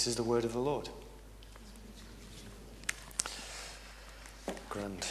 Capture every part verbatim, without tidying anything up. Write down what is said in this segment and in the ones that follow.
This is the word of the Lord. Grand.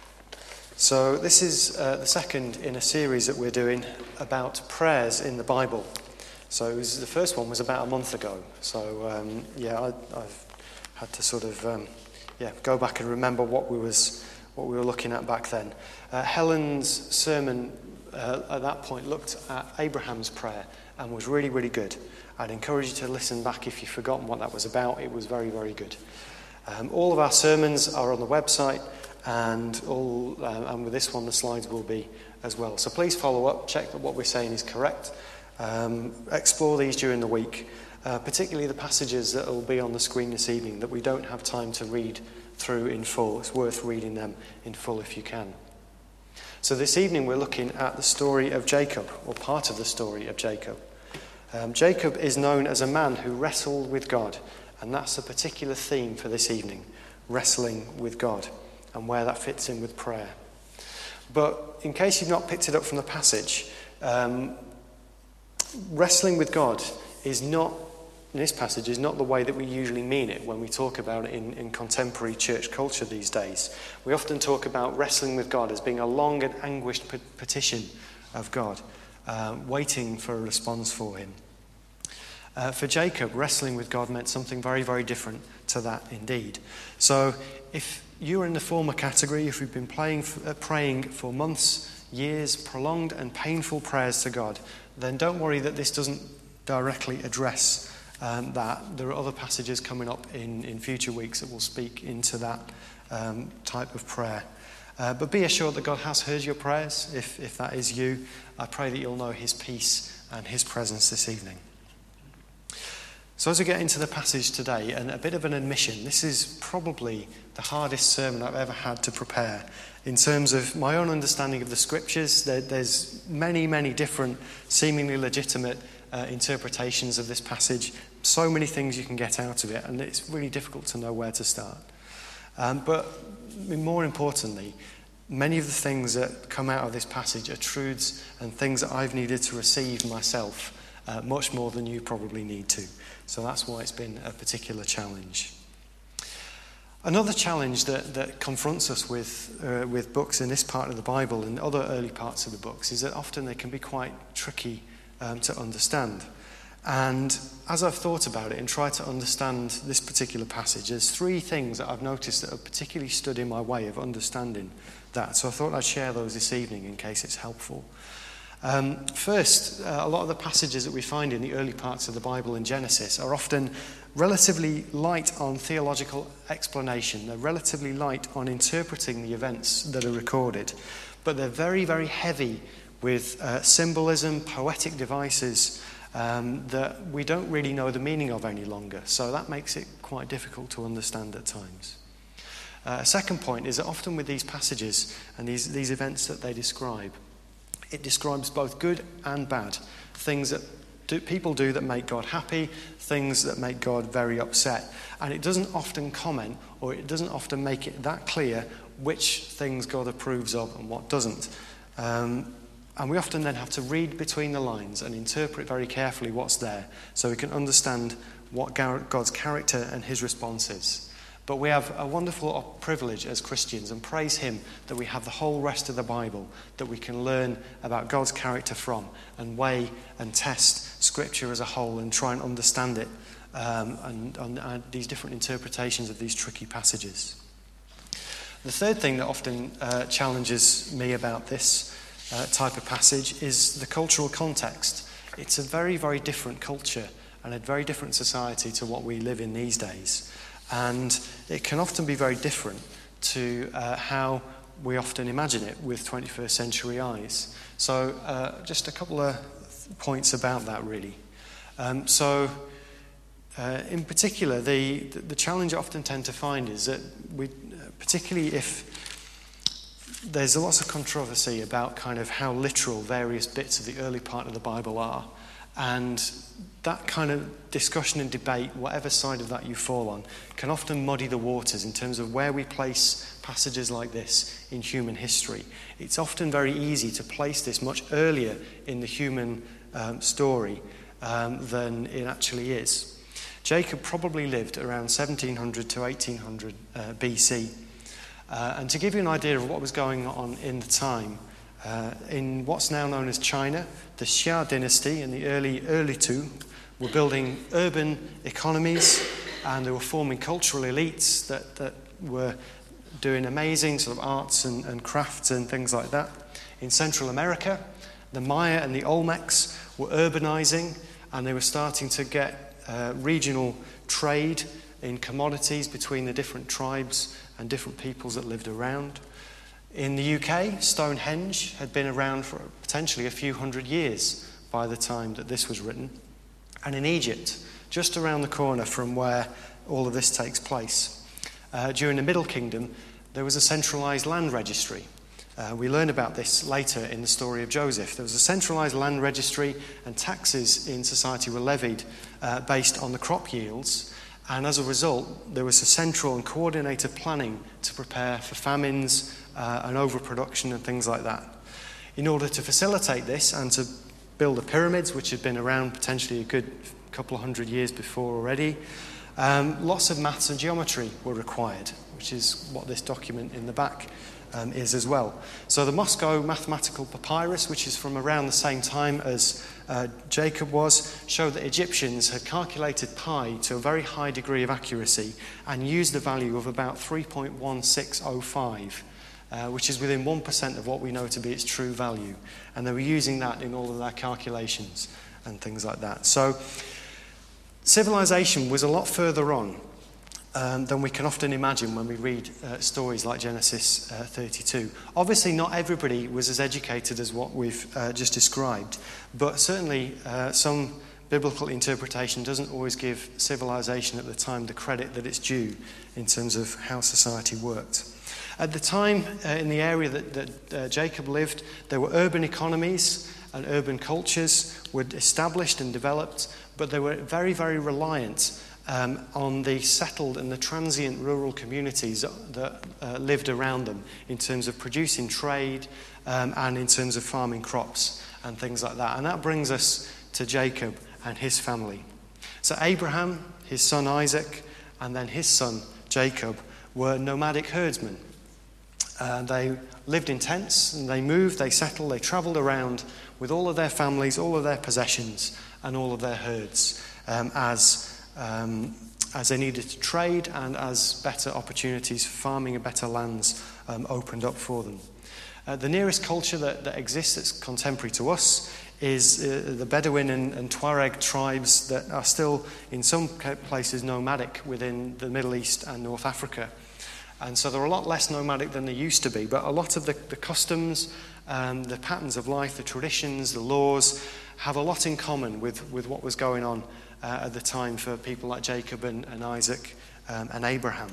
So this is uh, the second in a series that we're doing about prayers in the Bible. So it was, the first one was about a month ago. So um, yeah, I, I've had to sort of um, yeah go back and remember what we was what we were looking at back then. Uh, Helen's sermon uh, at that point looked at Abraham's prayer and was really really good. I'd encourage you to listen back if you've forgotten what that was about. It was very, very good. Um, all of our sermons are on the website, and all um, and with this one, the slides will be as well. So please follow up, check that what we're saying is correct. Um, explore these during the week, uh, particularly the passages that will be on the screen this evening that we don't have time to read through in full. It's worth reading them in full if you can. So this evening, we're looking at the story of Jacob, or part of the story of Jacob. Um, Jacob is known as a man who wrestled with God, and that's a particular theme for this evening, wrestling with God, and where that fits in with prayer. But in case you've not picked it up from the passage, um, wrestling with God is not, in this passage, is not the way that we usually mean it when we talk about it in, in contemporary church culture these days. We often talk about wrestling with God as being a long and anguished petition of God. Uh, waiting for a response for him. Uh, for Jacob, wrestling with God meant something very, very different to that indeed. So if you're in the former category, if you've been playing, uh, praying for months, years, prolonged and painful prayers to God, then don't worry that this doesn't directly address um, that. There are other passages coming up in, in future weeks that will speak into that um, type of prayer. Uh, but be assured that God has heard your prayers. If, if that is you, I pray that you'll know his peace and his presence this evening. So as we get into the passage today, and a bit of an admission, this is probably the hardest sermon I've ever had to prepare. In terms of my own understanding of the scriptures, there, there's many, many different seemingly legitimate uh, interpretations of this passage. So many things you can get out of it, and it's really difficult to know where to start. Um, but more importantly, many of the things that come out of this passage are truths and things that I've needed to receive myself, uh, much more than you probably need to. So that's why it's been a particular challenge. Another challenge that, that confronts us with, uh, with books in this part of the Bible and other early parts of the books is that often they can be quite tricky um, to understand. And as I've thought about it and tried to understand this particular passage, there's three things that I've noticed that have particularly stood in my way of understanding that. So I thought I'd share those this evening in case it's helpful. Um, first, uh, a lot of the passages that we find in the early parts of the Bible in Genesis are often relatively light on theological explanation. They're relatively light on interpreting the events that are recorded. But they're very, very heavy with uh, symbolism, poetic devices, Um, that we don't really know the meaning of any longer. So that makes it quite difficult to understand at times. Uh, a second point is that often with these passages and these, these events that they describe, it describes both good and bad. Things that do, people do that make God happy, things that make God very upset. And it doesn't often comment, or it doesn't often make it that clear which things God approves of and what doesn't. Um, And we often then have to read between the lines and interpret very carefully what's there so we can understand what God's character and his response is. But we have a wonderful privilege as Christians, and praise him that we have the whole rest of the Bible that we can learn about God's character from and weigh and test Scripture as a whole and try and understand it um, and, and, and these different interpretations of these tricky passages. The third thing that often uh, challenges me about this Uh, type of passage is the cultural context. It's a very, very different culture and a very different society to what we live in these days. And it can often be very different to uh, how we often imagine it with twenty-first century eyes. So uh, just a couple of points about that really. Um, so uh, in particular, the, the challenge I often tend to find is that we, particularly if there's lots of controversy about kind of how literal various bits of the early part of the Bible are. And that kind of discussion and debate, whatever side of that you fall on, can often muddy the waters in terms of where we place passages like this in human history. It's often very easy to place this much earlier in the human um, story um, than it actually is. Jacob probably lived around seventeen hundred to eighteen hundred uh, B C. Uh, and to give you an idea of what was going on in the time, uh, in what's now known as China, the Xia dynasty and the early early two were building urban economies, and they were forming cultural elites that, that were doing amazing sort of arts and, and crafts and things like that. In Central America, the Maya and the Olmecs were urbanizing, and they were starting to get uh, regional trade in commodities between the different tribes and different peoples that lived around. In the U K, Stonehenge had been around for potentially a few hundred years by the time that this was written. And in Egypt, just around the corner from where all of this takes place, uh, during the Middle Kingdom, there was a centralized land registry. Uh, we learn about this later in the story of Joseph. There was a centralized land registry, and taxes in society were levied uh, based on the crop yields. And as a result, there was a central and coordinated planning to prepare for famines uh, and overproduction and things like that. In order to facilitate this and to build the pyramids, which had been around potentially a good couple of hundred years before already, um, lots of maths and geometry were required, which is what this document in the back Um, is as well. So the Moscow Mathematical Papyrus, which is from around the same time as uh, Jacob was, showed that Egyptians had calculated pi to a very high degree of accuracy and used the value of about three point one six oh five, uh, which is within one percent of what we know to be its true value. And they were using that in all of their calculations and things like that. So civilization was a lot further on Um, than we can often imagine when we read uh, stories like Genesis uh, thirty-two. Obviously, not everybody was as educated as what we've uh, just described, but certainly uh, some biblical interpretation doesn't always give civilization at the time the credit that it's due in terms of how society worked. At the time, uh, in the area that, that uh, Jacob lived, there were urban economies and urban cultures were established and developed, but they were very, very reliant Um, on the settled and the transient rural communities that, that uh, lived around them in terms of producing trade um, and in terms of farming crops and things like that. And that brings us to Jacob and his family. So Abraham, his son Isaac, and then his son Jacob were nomadic herdsmen. Uh, they lived in tents, and they moved, they settled, they travelled around with all of their families, all of their possessions, and all of their herds um, as Um, as they needed to trade and as better opportunities for farming and better lands um, opened up for them. Uh, the nearest culture that, that exists that's contemporary to us is uh, the Bedouin and, and Tuareg tribes that are still in some places nomadic within the Middle East and North Africa. And so they're a lot less nomadic than they used to be, but a lot of the, the customs, um, the patterns of life, the traditions, the laws have a lot in common with, with what was going on Uh, at the time for people like Jacob and, and Isaac um, and Abraham.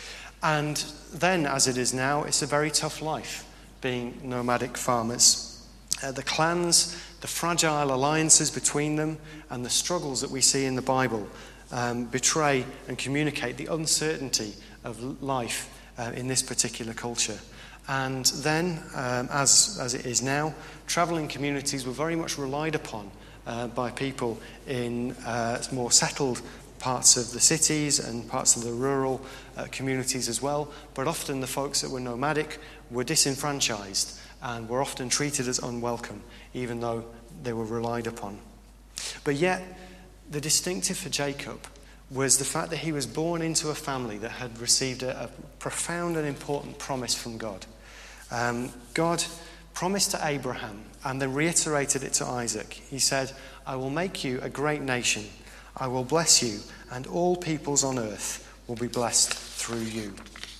And then, as it is now, it's a very tough life being nomadic farmers. Uh, the clans, the fragile alliances between them, and the struggles that we see in the Bible um, betray and communicate the uncertainty of life uh, in this particular culture. And then, um, as, as it is now, travelling communities were very much relied upon Uh, by people in uh, more settled parts of the cities and parts of the rural uh, communities as well. But often the folks that were nomadic were disenfranchised and were often treated as unwelcome, even though they were relied upon. But yet, the distinctive for Jacob was the fact that he was born into a family that had received a, a profound and important promise from God. Um, God promised to Abraham and then reiterated it to Isaac. He said, "I will make you a great nation. I will bless you, and all peoples on earth will be blessed through you."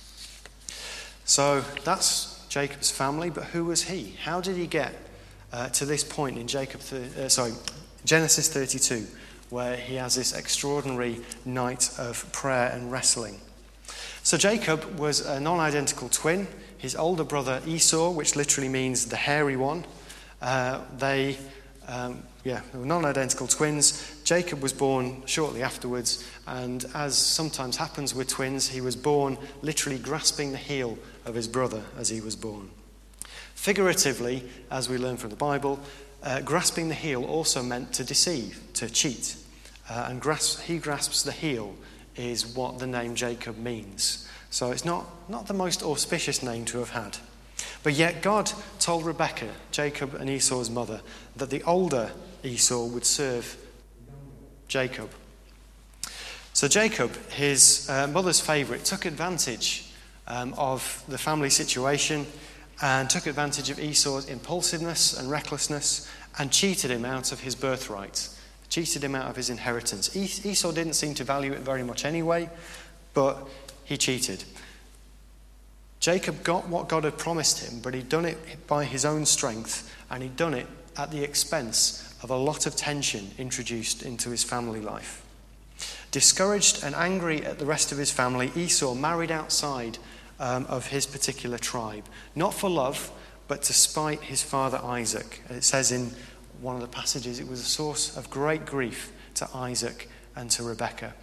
So that's Jacob's family, but who was he? How did he get uh, to this point in Jacob, th- uh, sorry, Genesis thirty-two, where he has this extraordinary night of prayer and wrestling? So Jacob was a non-identical twin. His older brother Esau, which literally means the hairy one, uh, they, um, yeah, they were non-identical twins. Jacob was born shortly afterwards, and as sometimes happens with twins, he was born literally grasping the heel of his brother as he was born. Figuratively, as we learn from the Bible, uh, grasping the heel also meant to deceive, to cheat. uh, and grasp, he grasps the heel is what the name Jacob means. So it's not, not the most auspicious name to have had. But yet God told Rebekah, Jacob and Esau's mother, that the older Esau would serve Jacob. So Jacob, his uh, mother's favourite, took advantage um, of the family situation and took advantage of Esau's impulsiveness and recklessness and cheated him out of his birthright, cheated him out of his inheritance. Es- Esau didn't seem to value it very much anyway, but he cheated. Jacob got what God had promised him, but he'd done it by his own strength, and he'd done it at the expense of a lot of tension introduced into his family life. Discouraged and angry at the rest of his family, Esau married outside um, of his particular tribe, not for love, but to spite his father Isaac. And it says in one of the passages, it was a source of great grief to Isaac and to Rebekah.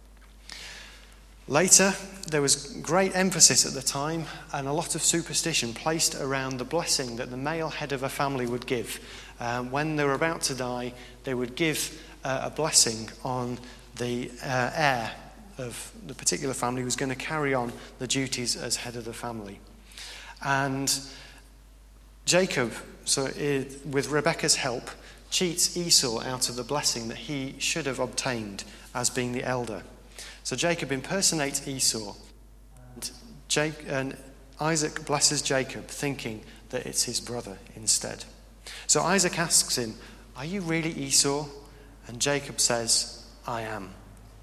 Later, there was great emphasis at the time and a lot of superstition placed around the blessing that the male head of a family would give. Um, when they were about to die, they would give uh, a blessing on the uh, heir of the particular family who was going to carry on the duties as head of the family. And Jacob, so it, with Rebekah's help, cheats Esau out of the blessing that he should have obtained as being the elder. So Jacob impersonates Esau, and, Jake, and Isaac blesses Jacob, thinking that it's his brother instead. So Isaac asks him, "Are you really Esau?" And Jacob says, "I am."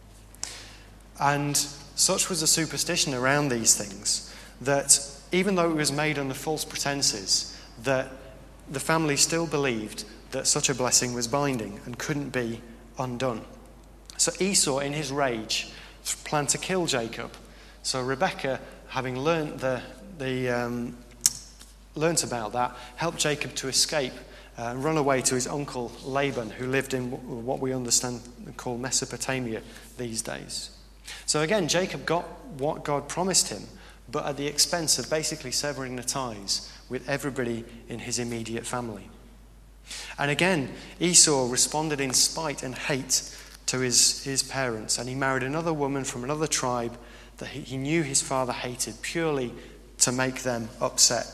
And such was the superstition around these things, that even though it was made under false pretenses, that the family still believed that such a blessing was binding and couldn't be undone. So Esau, in his rage, planned to kill Jacob. So Rebekah, having learnt the the um, learnt about that, helped Jacob to escape uh, and run away to his uncle Laban, who lived in what we understand and call Mesopotamia these days. So again, Jacob got what God promised him, but at the expense of basically severing the ties with everybody in his immediate family. And again, Esau responded in spite and hate to his, his parents, and he married another woman from another tribe that he, he knew his father hated, purely to make them upset.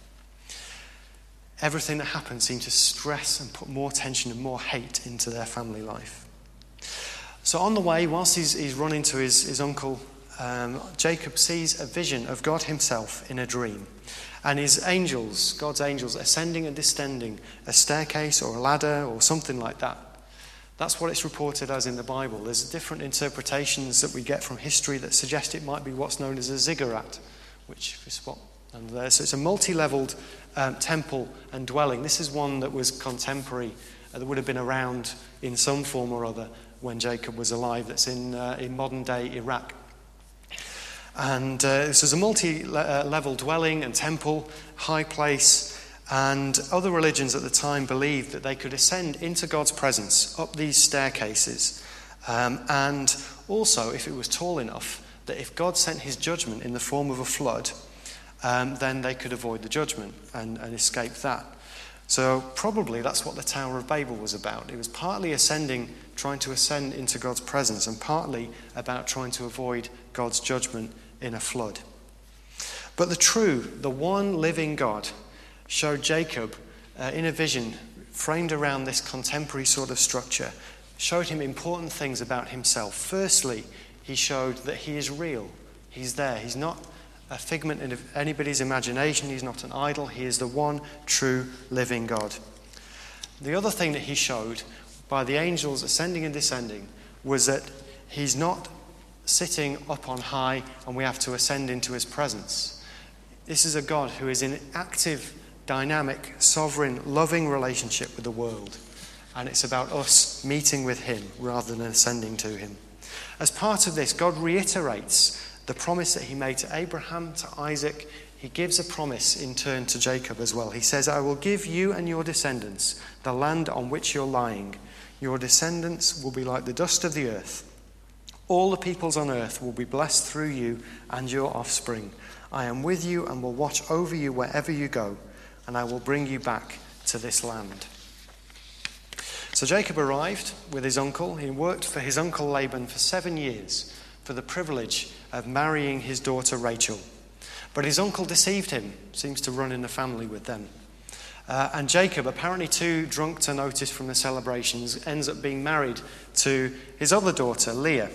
Everything that happened seemed to stress and put more tension and more hate into their family life. So on the way, whilst he's, he's running to his, his uncle, um, Jacob sees a vision of God himself in a dream. And his angels, God's angels, ascending and descending a staircase or a ladder or something like that. That's what it's reported as in the Bible. There's different interpretations that we get from history that suggest it might be what's known as a ziggurat, which is what under there. So it's a multi-leveled um, temple and dwelling. This is one that was contemporary, uh, that would have been around in some form or other when Jacob was alive. That's in uh, in modern-day Iraq. And uh, this was a multi-level dwelling and temple, high place. And other religions at the time believed that they could ascend into God's presence up these staircases. Um, and also, if it was tall enough, that if God sent his judgment in the form of a flood, um, then they could avoid the judgment and, and escape that. So probably that's what the Tower of Babel was about. It was partly ascending, trying to ascend into God's presence, and partly about trying to avoid God's judgment in a flood. But the true, the one living God, showed Jacob uh, in a vision framed around this contemporary sort of structure, showed him important things about himself. Firstly, he showed that he is real. He's there. He's not a figment of anybody's imagination. He's not an idol. He is the one true living God. The other thing that he showed by the angels ascending and descending was that he's not sitting up on high and we have to ascend into his presence. This is a God who is in active, dynamic, sovereign, loving relationship with the world. And it's about us meeting with him rather than ascending to him. As part of this, God reiterates the promise that he made to Abraham, to Isaac. He gives a promise in turn to Jacob as well. He says, "I will give you and your descendants the land on which you're lying. Your descendants will be like the dust of the earth. All the peoples on earth will be blessed through you and your offspring. I am with you and will watch over you wherever you go, and I will bring you back to this land." So Jacob arrived with his uncle. He worked for his uncle Laban for seven years for the privilege of marrying his daughter Rachel. But his uncle deceived him, seems to run in the family with them. Uh, and Jacob, apparently too drunk to notice from the celebrations, ends up being married to his other daughter, Leah.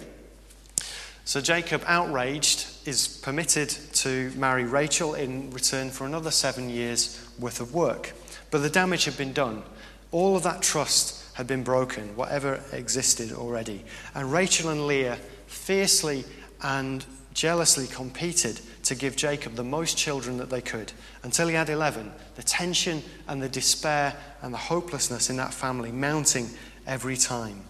So Jacob, outraged, is permitted to marry Rachel in return for another seven years worth of work. But the damage had been done. All of that trust had been broken, whatever existed already. And Rachel and Leah fiercely and jealously competed to give Jacob the most children that they could. Until he had eleven, the tension and the despair and the hopelessness in that family mounting every time.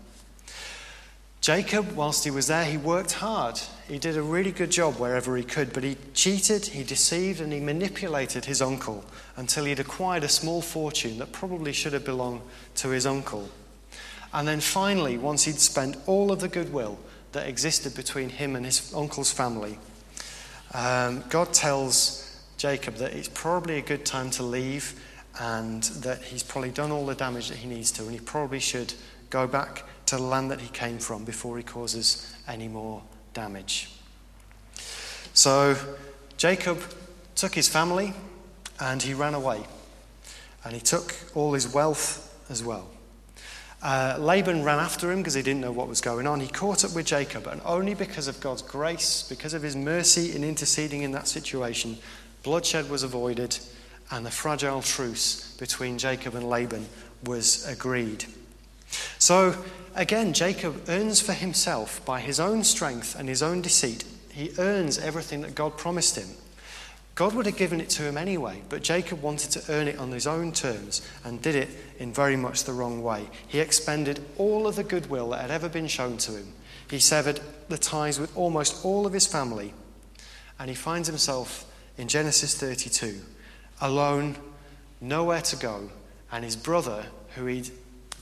Jacob, whilst he was there, he worked hard. He did a really good job wherever he could, but he cheated, he deceived, and he manipulated his uncle until he'd acquired a small fortune that probably should have belonged to his uncle. And then finally, once he'd spent all of the goodwill that existed between him and his uncle's family, um, God tells Jacob that it's probably a good time to leave and that he's probably done all the damage that he needs to, and he probably should go back to the land that he came from before he causes any more damage. So Jacob took his family and he ran away, and he took all his wealth as well. Uh, Laban ran after him because he didn't know what was going on. He caught up with Jacob, and only because of God's grace, because of his mercy in interceding in that situation, bloodshed was avoided and the fragile truce between Jacob and Laban was agreed. So again, Jacob earns for himself by his own strength and his own deceit. He earns everything that God promised him. God would have given it to him anyway, but Jacob wanted to earn it on his own terms and did it in very much the wrong way. He expended all of the goodwill that had ever been shown to him. He severed the ties with almost all of his family, and he finds himself in Genesis thirty-two, alone, nowhere to go, and his brother, who he'd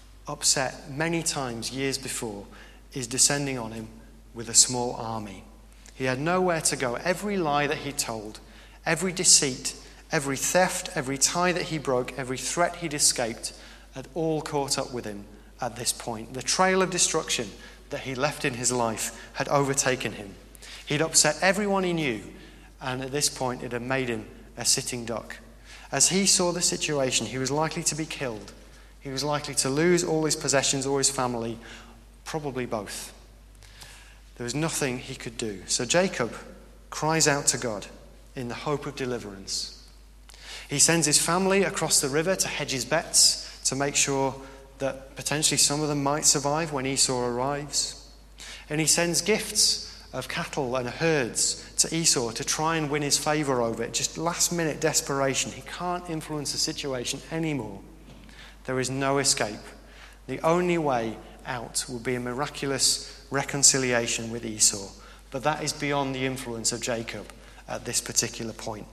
upset many times years before, is descending on him with a small army. He had nowhere to go. Every lie that he told, every deceit, every theft, every tie that he broke, every threat he'd escaped had all caught up with him at this point. The trail of destruction that he left in his life had overtaken him. He'd upset everyone he knew, and at this point it had made him a sitting duck. As he saw the situation, he was likely to be killed. He was likely to lose all his possessions or his family, probably both. There was nothing he could do. So Jacob cries out to God in the hope of deliverance. He sends his family across the river to hedge his bets, to make sure that potentially some of them might survive when Esau arrives. And he sends gifts of cattle and herds to Esau to try and win his favour over it. Just last minute desperation. He can't influence the situation anymore. There is no escape. The only way out will be a miraculous reconciliation with Esau. But that is beyond the influence of Jacob at this particular point.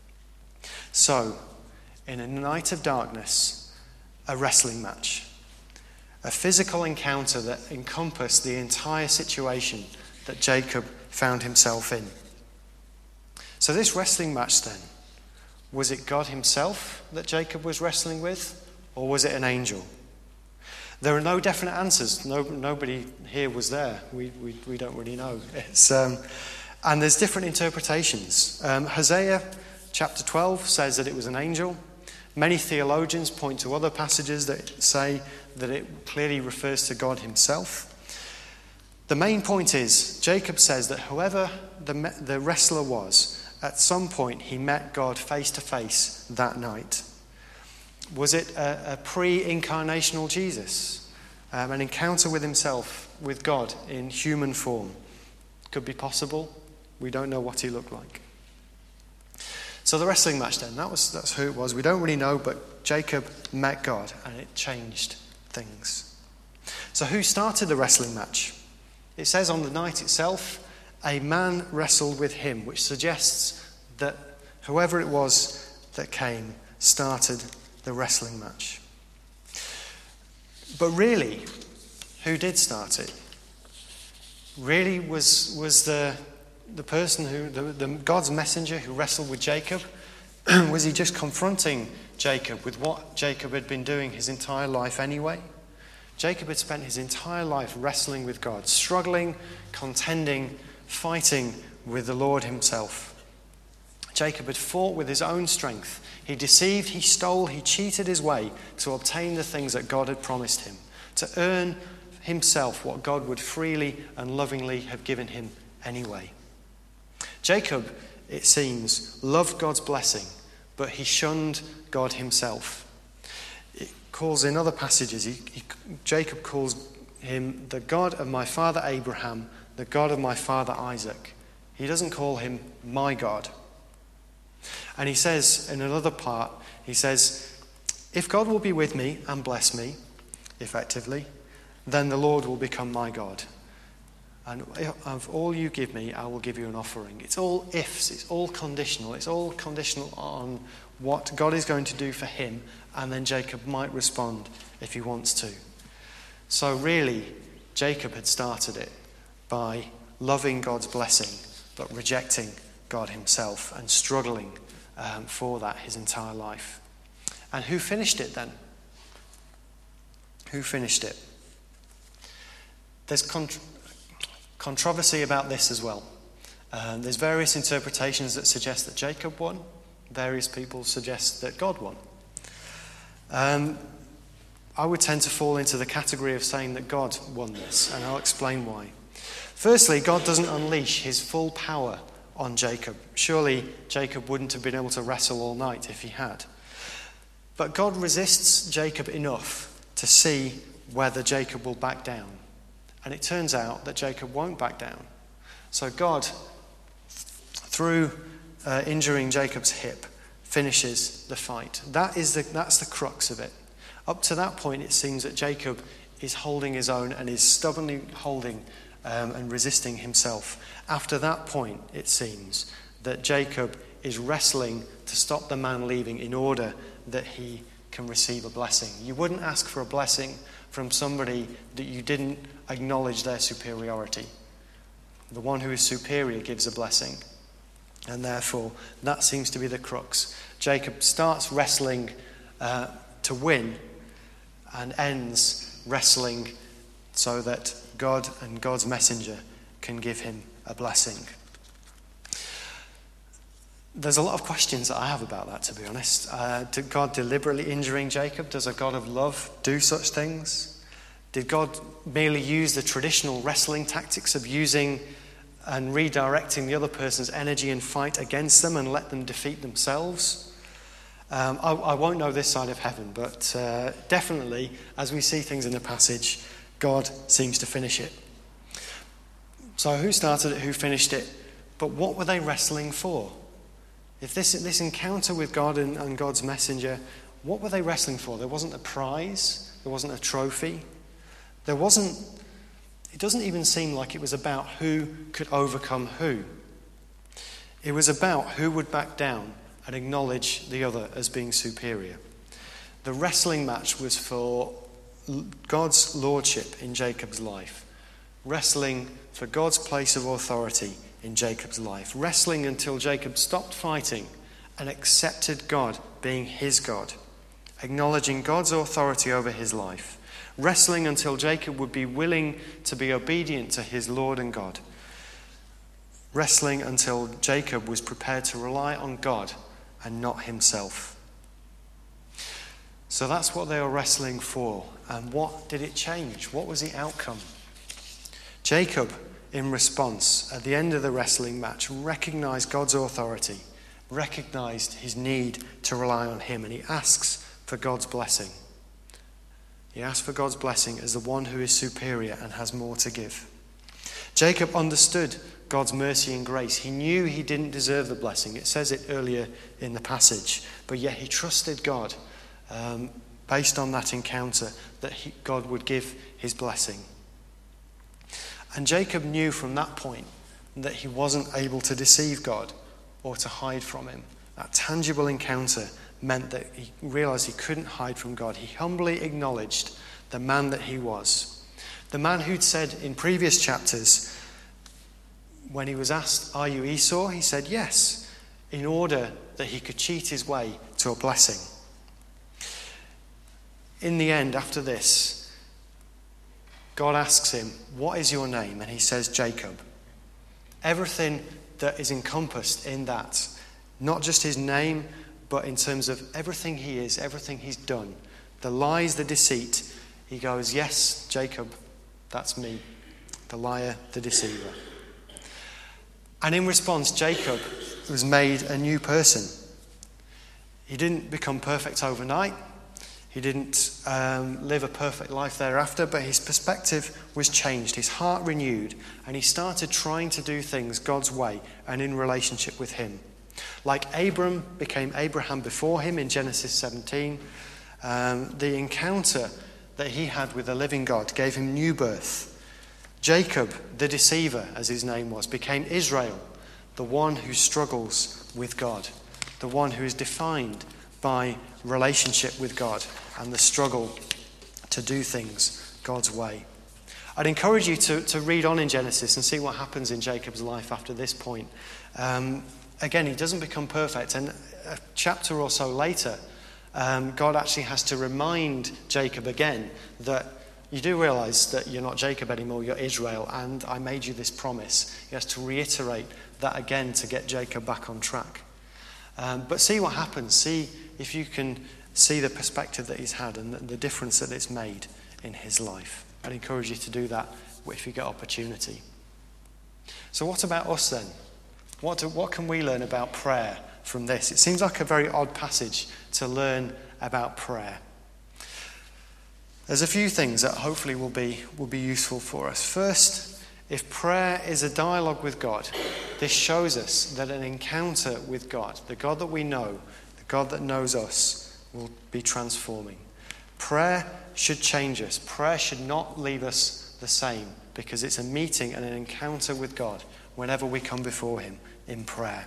So, in a night of darkness, a wrestling match. A physical encounter that encompassed the entire situation that Jacob found himself in. So this wrestling match then, was it God himself that Jacob was wrestling with, or was it an angel? There are no definite answers. No, nobody here was there. We, we, we don't really know. It's, um, and there's different interpretations. Um, Hosea chapter twelve says that it was an angel. Many theologians point to other passages that say that it clearly refers to God himself. The main point is, Jacob says that whoever the, the wrestler was, at some point he met God face to face that night. Was it a, a pre-incarnational Jesus? Um, an encounter with himself, with God in human form? Could be possible. We don't know what he looked like. So the wrestling match then, that was, that's who it was. We don't really know, but Jacob met God and it changed things. So who started the wrestling match? It says on the night itself, a man wrestled with him, which suggests that whoever it was that came started the wrestling match. But really, who did start it? Really was was the the person who, the, the God's messenger who wrestled with Jacob? Was he just confronting Jacob with what Jacob had been doing his entire life anyway? Jacob had spent his entire life wrestling with God, struggling, contending, fighting with the Lord himself. Jacob had fought with his own strength. He deceived, he stole, he cheated his way to obtain the things that God had promised him, to earn himself what God would freely and lovingly have given him anyway. Jacob, it seems, loved God's blessing, but he shunned God himself. It calls in other passages, he, he, Jacob calls him the God of my father Abraham, the God of my father Isaac. He doesn't call him my God. And he says in another part, he says, if God will be with me and bless me, effectively, then the Lord will become my God. And of all you give me, I will give you an offering. It's all ifs, it's all conditional. It's all conditional on what God is going to do for him, and then Jacob might respond if he wants to. So really, Jacob had started it by loving God's blessing, but rejecting God himself and struggling um, for that his entire life. And who finished it then? Who finished it? There's contr- controversy about this as well. Um, there's various interpretations that suggest that Jacob won. Various people suggest that God won. Um, I would tend to fall into the category of saying that God won this, and I'll explain why. Firstly, God doesn't unleash his full power on Jacob. Surely Jacob wouldn't have been able to wrestle all night if he had. But God resists Jacob enough to see whether Jacob will back down. And it turns out that Jacob won't back down. So God, through uh, injuring Jacob's hip, finishes the fight. That is the, that's the crux of it. Up to that point, it seems that Jacob is holding his own and is stubbornly holding um, and resisting himself. After that point, it seems that Jacob is wrestling to stop the man leaving in order that he can receive a blessing. You wouldn't ask for a blessing from somebody that you didn't acknowledge their superiority. The one who is superior gives a blessing. And therefore, that seems to be the crux. Jacob starts wrestling uh, to win and ends wrestling so that God and God's messenger can give him a blessing. There's a lot of questions that I have about that, to be honest. Uh, did God deliberately injuring Jacob? Does a God of love do such things? Did God merely use the traditional wrestling tactics of using and redirecting the other person's energy and fight against them and let them defeat themselves? Um, I, I won't know this side of heaven, but uh, definitely, as we see things in the passage, God seems to finish it. So who started it, who finished it? But what were they wrestling for? If this, this encounter with God and, and God's messenger, what were they wrestling for? There wasn't a prize. There wasn't a trophy. There wasn't, it doesn't even seem like it was about who could overcome who. It was about who would back down and acknowledge the other as being superior. The wrestling match was for God's lordship in Jacob's life. Wrestling for God's place of authority in Jacob's life. Wrestling until Jacob stopped fighting and accepted God being his God. Acknowledging God's authority over his life. Wrestling until Jacob would be willing to be obedient to his Lord and God. Wrestling until Jacob was prepared to rely on God and not himself. So that's what they were wrestling for. And what did it change? What was the outcome? Jacob, in response, at the end of the wrestling match, recognized God's authority, recognized his need to rely on him, and he asks for God's blessing. He asks for God's blessing as the one who is superior and has more to give. Jacob understood God's mercy and grace. He knew he didn't deserve the blessing. It says it earlier in the passage. But yet he trusted God um, based on that encounter that he, God would give his blessing. And Jacob knew from that point that he wasn't able to deceive God or to hide from him. That tangible encounter meant that he realized he couldn't hide from God. He humbly acknowledged the man that he was. The man who'd said in previous chapters, when he was asked, "Are you Esau?" he said yes, in order that he could cheat his way to a blessing. In the end, after this, God asks him, "What is your name?" And he says, "Jacob." Everything that is encompassed in that, not just his name, but in terms of everything he is, everything he's done, the lies, the deceit, he goes, "Yes, Jacob, that's me, the liar, the deceiver." And in response, Jacob was made a new person. He didn't become perfect overnight. He didn't um, live a perfect life thereafter, but his perspective was changed, his heart renewed, and he started trying to do things God's way and in relationship with him. Like Abram became Abraham before him in Genesis seventeen, um, the encounter that he had with the living God gave him new birth. Jacob, the deceiver, as his name was, became Israel, the one who struggles with God, the one who is defined by relationship with God and the struggle to do things God's way. I'd encourage you to, to read on in Genesis and see what happens in Jacob's life after this point. Um, again, he doesn't become perfect, and a chapter or so later, um, God actually has to remind Jacob again that you do realise that you're not Jacob anymore, you're Israel, and I made you this promise. He has to reiterate that again to get Jacob back on track. Um, but see what happens. See if you can see the perspective that he's had and the, the difference that it's made in his life. I'd encourage you to do that if you get opportunity. So what about us then? What, do, what can we learn about prayer from this? It seems like a very odd passage to learn about prayer. There's a few things that hopefully will be, will be useful for us. First, if prayer is a dialogue with God, this shows us that an encounter with God, the God that we know, the God that knows us, will be transforming. Prayer should change us. Prayer should not leave us the same, because it's a meeting and an encounter with God whenever we come before him in prayer.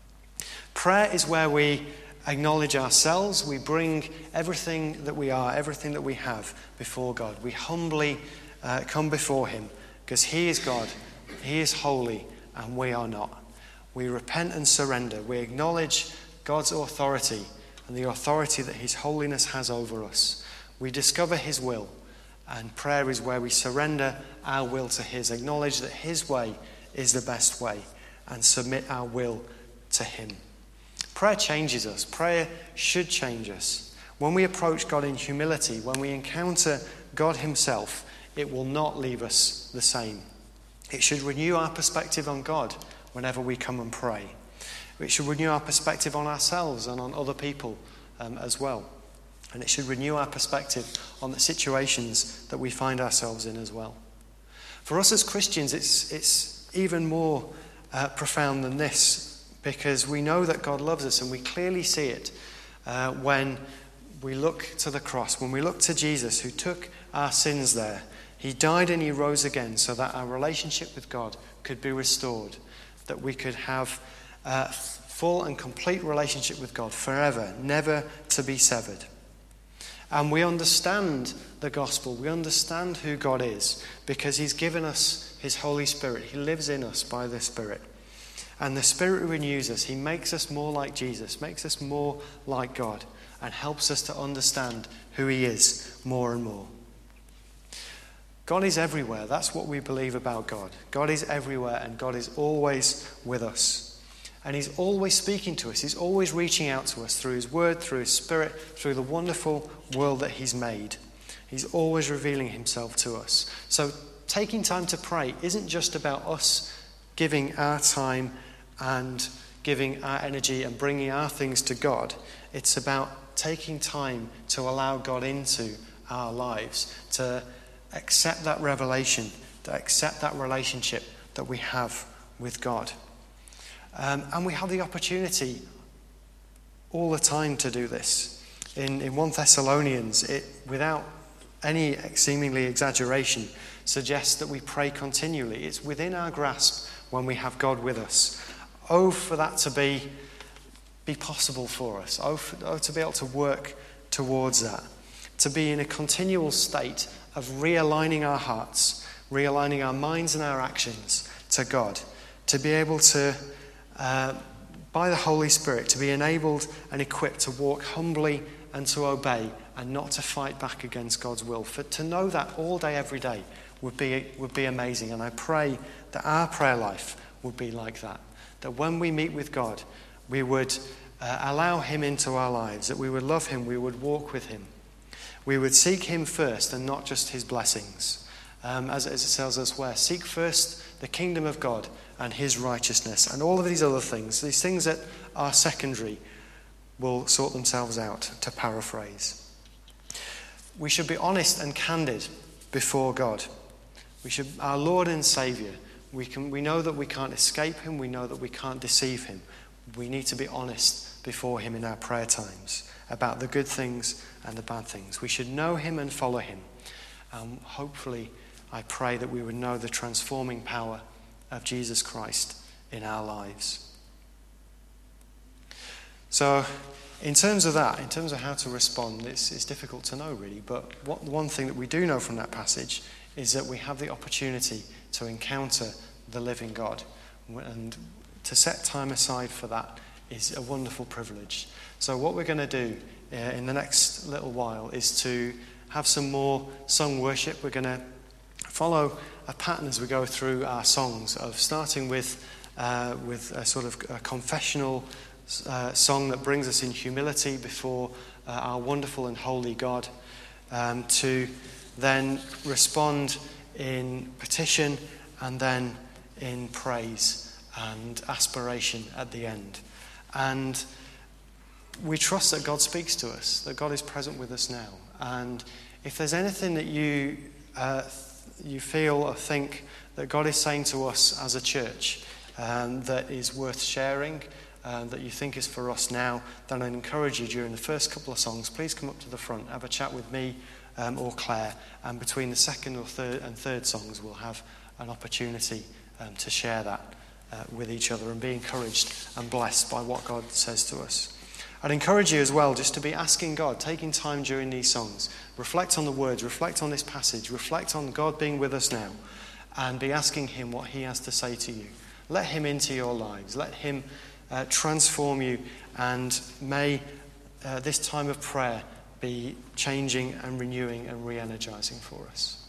Prayer is where we acknowledge ourselves. We bring everything that we are, everything that we have before God. We humbly uh, come before him, because he is God, he is holy, and we are not. We repent and surrender. We acknowledge God's authority and the authority that his holiness has over us. We discover his will, and prayer is where we surrender our will to his, acknowledge that his way is the best way, and submit our will to him. Prayer changes us. Prayer should change us. When we approach God in humility, when we encounter God himself, it will not leave us the same. It should renew our perspective on God whenever we come and pray. It should renew our perspective on ourselves and on other people um, as well. And it should renew our perspective on the situations that we find ourselves in as well. For us as Christians, it's, it's even more uh, profound than this, because we know that God loves us, and we clearly see it uh, when we look to the cross, when we look to Jesus who took our sins there. He died and he rose again so that our relationship with God could be restored, that we could have a full and complete relationship with God forever, never to be severed. And we understand the gospel, we understand who God is, because he's given us his Holy Spirit. He lives in us by the Spirit. And the Spirit renews us. He makes us more like Jesus, makes us more like God, and helps us to understand who he is more and more. God is everywhere. That's what we believe about God. God is everywhere, and God is always with us. And he's always speaking to us. He's always reaching out to us through his word, through his Spirit, through the wonderful world that he's made. He's always revealing himself to us. So taking time to pray isn't just about us giving our time and giving our energy and bringing our things to God. It's about taking time to allow God into our lives, to accept that revelation, to accept that relationship that we have with God. Um, and we have the opportunity all the time to do this. In, in First Thessalonians, it, without any seemingly exaggeration, suggests that we pray continually. It's within our grasp when we have God with us. Oh, for that to be, be possible for us. Oh, for, oh, to be able to work towards that. To be in a continual state of realigning our hearts, realigning our minds and our actions to God. To be able to, uh, by the Holy Spirit, to be enabled and equipped to walk humbly and to obey and not to fight back against God's will. For to know that all day, every day, would be, would be amazing. And I pray that our prayer life would be like that. That when we meet with God, we would uh, allow him into our lives, that we would love him, we would walk with him. We would seek him first and not just his blessings. Um, as, as it says elsewhere, seek first the kingdom of God and his righteousness. And all of these other things, these things that are secondary, will sort themselves out, to paraphrase. We should be honest and candid before God. We should, our Lord and Saviour, we can, we know that we can't escape him, we know that we can't deceive him. We need to be honest before him in our prayer times about the good things and the bad things. We should know him and follow him. Um, hopefully, I pray that we would know the transforming power of Jesus Christ in our lives. So, in terms of that, in terms of how to respond, it's, it's difficult to know really, but what, one thing that we do know from that passage is that we have the opportunity to encounter the living God, and to set time aside for that is a wonderful privilege. So what we're going to do uh, in the next little while is to have some more song worship. We're going to follow a pattern as we go through our songs, of starting with uh, with a sort of a confessional uh, song that brings us in humility before uh, our wonderful and holy God, um, to then respond in petition and then in praise and aspiration at the end. And we trust that God speaks to us, that God is present with us now. And if there's anything that you uh, you feel or think that God is saying to us as a church um, that is worth sharing, um, that you think is for us now, then I encourage you during the first couple of songs, please come up to the front, have a chat with me um, or Claire, and between the second or third and third songs we'll have an opportunity um, to share that uh, with each other and be encouraged and blessed by what God says to us. I'd encourage you as well just to be asking God, taking time during these songs, reflect on the words, reflect on this passage, reflect on God being with us now, and be asking him what he has to say to you. Let him into your lives, let him uh, transform you, and may uh, this time of prayer be changing and renewing and re-energizing for us.